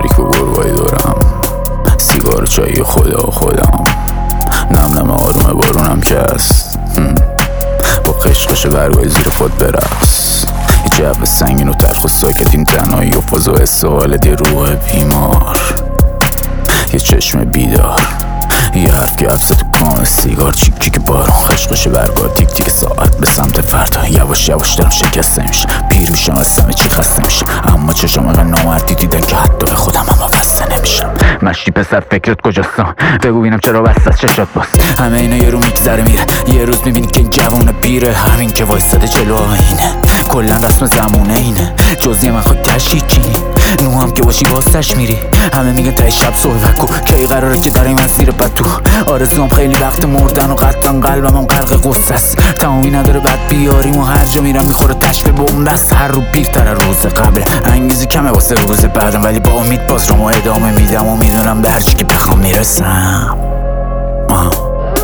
تاریک و گرگای دورم، سیگار و چایی خودم، نم نم آروم بارونم که هست، با قشقش برگای زیر پاد برقص. یه جو سنگین و تلخ و ساکت، این تنهایی و فاز و استقال دی روح بیمار. یه چشم بیدار، یه حرف که افزه تو پام، سیگار چیک چیک بارون، خشخش برگار، تیک تیک ساعت به سمت فردا. یواش یواش دارم شکسته میشه، پیر میشم از همه چی خسته میشه، اما چشم اقل نامردی دیدن که حتی به خودم هم وابسته نمیشم. مشتی پسر فکرت کجاستم؟ بگو بینم چرا بست از چشات باز. همه اینا یه رو میگذره میره، یه روز میبینی که این جوونه پیره، همین که وایستاده جلو آینه، کلا رسم زمونه اینه، جزی من خود کشیچی نو هم که باشی باستش میری. همه میگن تای شب صحبت کو، کی قراره که در این مسیر پتو. آرزوام خیلی وقت مردن و قطعا قلبم هم غرق غصه است، تمامی نداره بعد بیاریم و هر جا میرم میخوره تشت بومبست. هر رو پیرتر روز قبل، انگیزی کمه واسه روز بعدم، ولی با امید باز رو ادامه میدم و میدونم به هر چی که بخوام میرسم.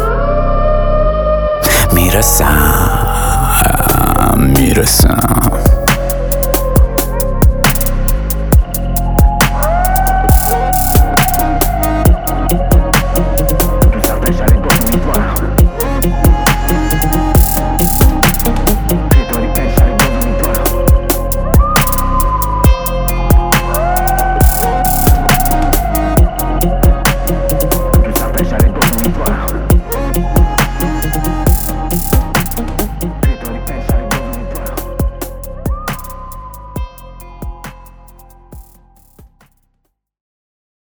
میرسم